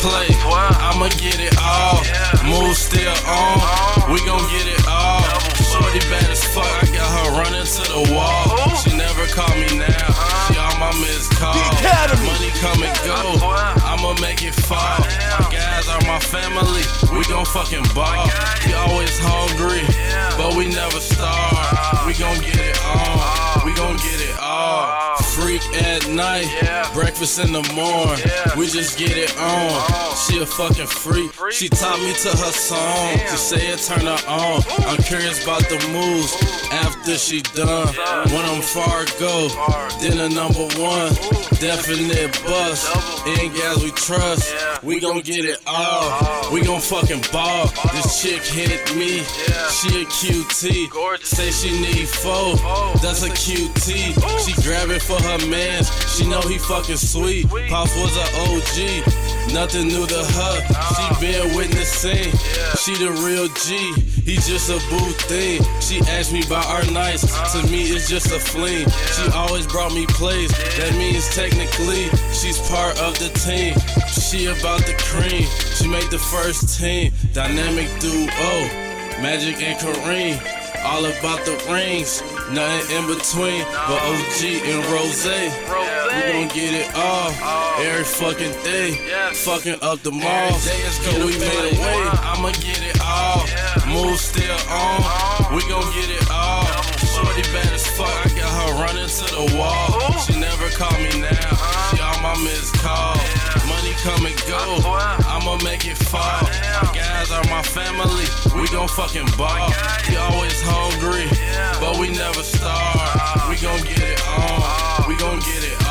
play. I'ma get it all. Move still on. We gon' get it all. Shorty bad as fuck. I got her running to the wall. She never call me now. She on my missed call. Money come and go. I'ma make it fall. My guys are my family. We gon' fucking ball. We always hungry, but we never starve. We gon' get it on. We gon' get it all. Freak at night, breakfast in the morning. We just get it on. She a fucking freak. She taught me to her song. To say it turn her on. I'm curious about the moves after she done. When I'm far go, then a number one. Definite bust. In guys we trust. We gon' get it all. We gon' fucking ball. This chick hit me. She a QT. Say she need four. That's a QT. She grab it for her mans. She know he fucking sweet. Pops was a OG. Nothing new to her. She been witnessing. She the real G. He just a boo thing. She asked me about our nights. To me it's just a fling. She always brought me plays. That means technically she's part of the team. She about the cream. She made the first team. Dynamic duo. Magic and Kareem. All about the rings. Nothing in between but OG and Rose. We gon' get it all. Every fucking day. Fucking up the mall. Cause we made a way. I'ma get it all. Move still on. We gon' get it all. Shorty bad as fuck. I got her running to the wall. She never call me now. She on my missed call. Money come and go. I'ma make it fall. My guys are my family. We gon' fucking ball. We always hungry, but we never starve. We gon' get it on. We gon' get it